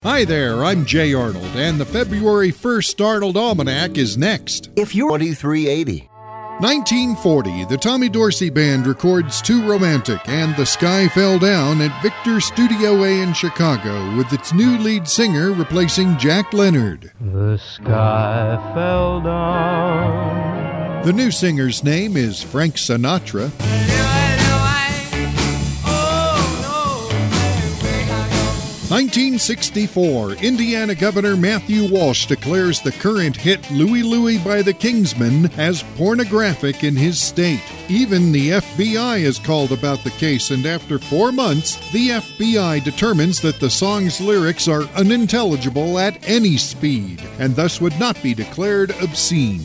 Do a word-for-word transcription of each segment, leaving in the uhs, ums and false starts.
Hi there, I'm Jay Arnold, and the February first Arnold Almanac is next. If you're twenty-three eighty. nineteen forty, the Tommy Dorsey Band records Too Romantic and The Sky Fell Down at Victor Studio A in Chicago, with its new lead singer replacing Jack Leonard. The sky fell down. The new singer's name is Frank Sinatra. nineteen sixty-four, Indiana Governor Matthew Walsh declares the current hit Louie Louie by the Kingsmen as pornographic in his state. Even the F B I is called about the case, and after four months, the F B I determines that the song's lyrics are unintelligible at any speed, and thus would not be declared obscene.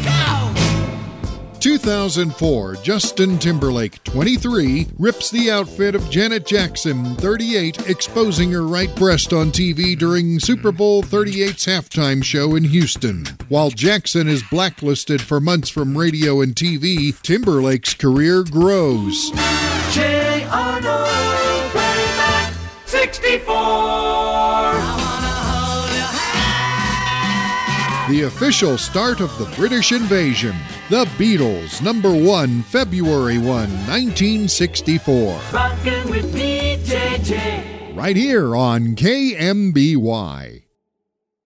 two thousand four, Justin Timberlake, twenty-three, rips the outfit of Janet Jackson, thirty-eight, exposing her right breast on T V during Super Bowl thirty-eight's halftime show in Houston. While Jackson is blacklisted for months from radio and T V, Timberlake's career grows. Jay Arnold, playback sixty-four. The official start of the British invasion. The Beatles, number one, February first, nineteen sixty-four. Rockin' with D J J. Right here on K M B Y.